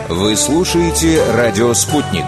Вы слушаете «Радио Спутник».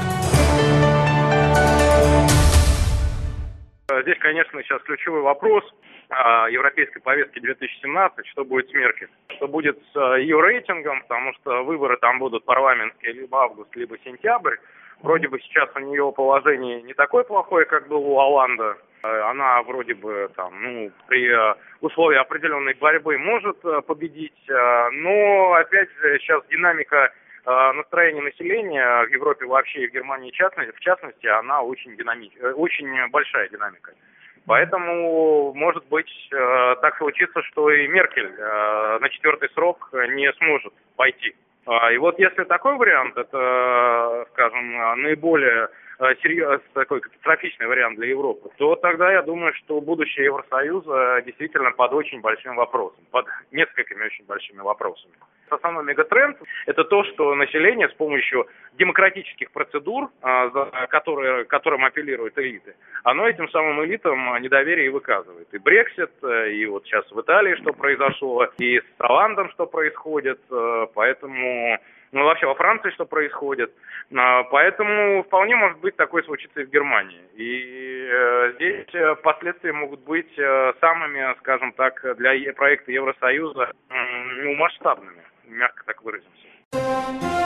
Здесь, конечно, сейчас ключевой вопрос европейской повестки 2017, что будет с Меркель, что будет с ее рейтингом, потому что выборы там будут парламентские либо август, либо сентябрь. Вроде бы сейчас у нее положение не такое плохое, как было у Олланда. Она вроде бы там, при условии определенной борьбы может победить, но опять же сейчас динамика настроение населения в Европе вообще и в Германии в частности, она очень очень большая динамика. Поэтому, может быть, так случится, что и Меркель на 4-й срок не сможет пойти. И вот если такой вариант, это, скажем, наиболее серьезный, такой катастрофичный вариант для Европы, то тогда я думаю, что будущее Евросоюза действительно под очень большим вопросом, под несколькими очень большими вопросами. Основной мегатренд – это то, что население с помощью демократических процедур, которым апеллируют элиты, оно этим самым элитам недоверие и выказывает. И Брексит, и вот сейчас в Италии что произошло, и с Олландом что происходит, поэтому... вообще во Франции что происходит. Поэтому вполне может быть такое случится и в Германии. И здесь последствия могут быть самыми, скажем так, для проекта Евросоюза масштабными, мягко так выразимся.